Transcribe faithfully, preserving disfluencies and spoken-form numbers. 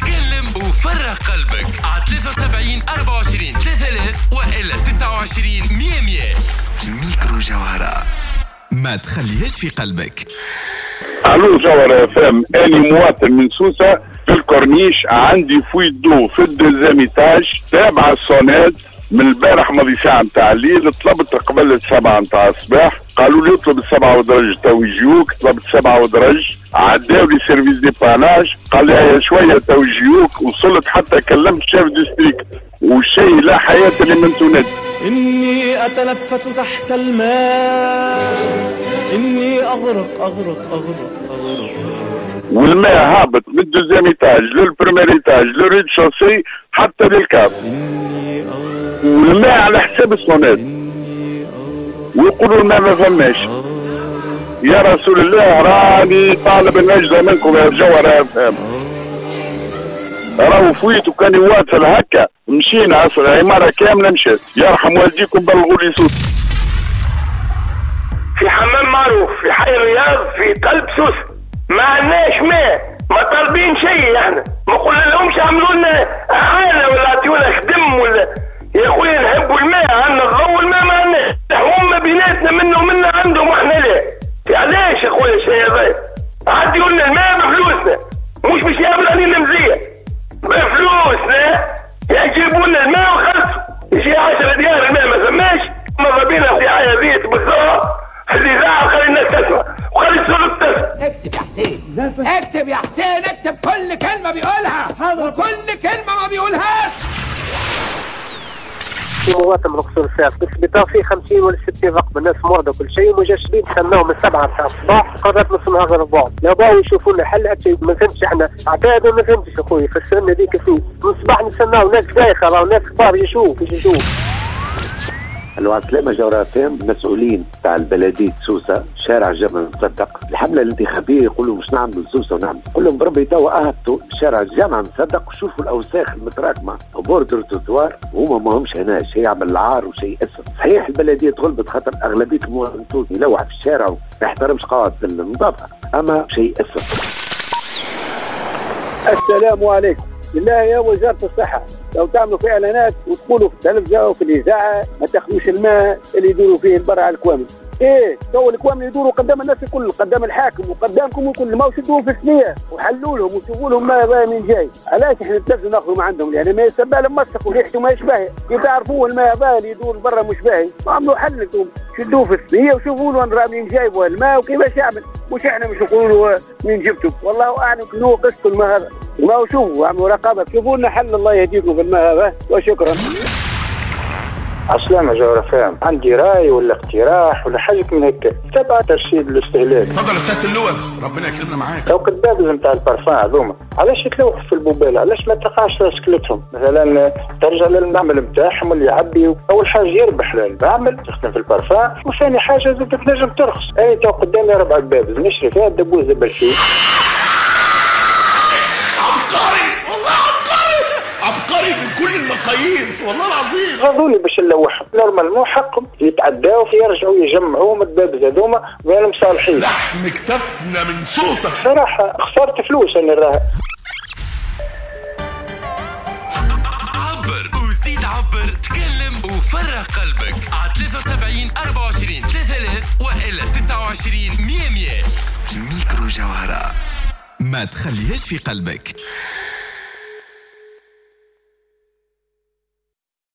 تكلم وفرغ قلبك على ثلاثة وسبعين أربعة وعشرين ثلاثة آلاف وإلا تسعة وعشرين مية مية. ميكرو جوهرة، ما تخليهاش في قلبك. الو جوهرة فهم، اني مواطن من سوسة في الكورنيش، عندي فويت دو في الدوزيام ايتاج تابع الصونات من البارح ماضي ساعة نتاع الليل. طلبت قبل السبعة نتاع الصباح، قالوا لي اطلب السبعة ودرج تو يجيوك. طلبت سبعة ودرج، عداو لي سيرفيس دي باناج، قال لي شوية تو يجيوك. وصلت حتى كلمت شيف ديستريكت، والشيء لا حياة لمن تند. إني أتنفس تحت الماء، إني أغرق أغرق أغرق أغرق، والماء هابط من الدوزيام ايتاج للبريمير ايتاج للريد شوسي حتى للكاب، والماء على حساب الصونات، ويقولوا الماء ما فماش. يا رسول الله راني طالب النجدة منكم يا جوهرة فهم. راهو فويت وكان يواصل هكا، مشينا اصلا عمارة كاملة مشات. يرحم والديكم بلغوا لي صوت. في حمام معروف في حي الرياض في قلب سوسة، ما عندناش ماء، ما طالبين شيء احنا، ما قلنا لهمش عملوا لنا حالة ولا عطيونا خدم ولا. يا خويا نحبوا الماء، عندنا الضوء والماء ما عندناش، هما بيناتنا منه ومنا عندهم واحنا لا. علاش يا خويا الشيء هذا؟ عديوا لنا الماء بفلوسنا، مش باش يقابل علينا مزية بفلوسنا. يجيبوا لنا الماء وخلصوا، يجي عشرة ديار الماء ما فماش. ماذا بينا في عيادية بالضبط اللي زعل، خلي الناس تسمع وخلي السلوك تسمع. اكتب يا حسين، اكتب يا حسين، اكتب كل كلمة بيقولها وكل كلمة ما بيقولهاش. في مواطن من قصور الساعة في السبيطار فيه خمسين ولا ستين رقم، الناس مرضى وكل شيء، ومجاشرين استناو من سبعة تاع الصباح، قررت نص نهار ربع. لا باو يشوفوا لنا حل، ما فهمتش احنا عتاد ما فهمتش اخويا في السن هذيك فيه. من الصباح نستناو ناس دايخة، راهو ناس كبار يشوف يشوف. الو عسلامة جوهرة فهم، مسؤولين تاع البلدية سوسة شارع جامع مصدق، الحملة الانتخابية يقولوا مش نعملوا سوسة ونعمل، قول لهم بربي توا اهبطوا شارع جامع مصدق وشوفوا الاوساخ المتراكمة وبوردر توتوار، وهما ما همش هنا، شيء يعمل عار وشيء اسف. صحيح البلدية تغلبت خاطر اغلبية المواطنين يلوح في الشارع وما يحترمش قواعد النظافة، اما شيء اسف. السلام عليكم. بالله يا وزارة الصحة، لو تعملوا في اعلانات وتقولوا في التلفزة وفي الاذاعة ما تاخذوش الماء اللي يدوروا فيه البرع الكوامل. ايه تو الكوامل يدوروا قدام الناس الكل، قدام الحاكم وقدامكم وكل ما وشدوهم في الثنية وحلوا لهم وشوفوا لهم ما من جاي. علاش احنا نتلفزوا ناخذوا من عندهم؟ يعني ما يسبى لهم مسخ وريحته ما يشبهه، كيف تعرفوا الماء هذا اللي يدور برا مش باهي؟ عملوا حل انتم، شدوه في الثنية وشوفوا له راه منين جايبوا الماء وكيفاش يعمل، مش احنا مش نقولوا له منين جبتوا. والله اعلم شنو قصته الماء هذا. ما شوفوا اعملوا رقابة، شوفوا لنا حل الله يهديكم في الماء هذا وشكرا. عسلامة جوهرة فهم، عندي راي ولا اقتراح ولا حاجة من هيك تبع ترشيد الاستهلاك. تفضل يا سيادة اللوز، ربنا يكرمنا معاك. لو كنت بابز نتاع البارفان هذوما علاش يتلوحوا في البوبيل؟ علاش ما تقعش شكلتهم؟ مثلا ترجع للمعمل نتاعهم واللي يعبي، اول حاجة يربح للمعمل يخدم في البارفان، وثاني حاجة زاد تنجم ترخص. انا تو قدامي ربع بابز نشري فيها الدبوز بالشيء. عبقري من كل المقاييس والله العظيم. غاضوني باش نلوحهم، نورمال مو حقهم يتعداو يرجعوا يجمعوا من الدبابز هذوما وينهم صالحين. لحم كتفنا من صوتك. صراحة خسرت فلوس انا راها. عبر وزيد عبر، تكلم وفرغ قلبك على ثلاثة وسبعين أربعة وعشرين ثلاثة آلاف وإلا تسعة وعشرين مية مية. ميكرو جوهرة، ما تخليهاش في قلبك.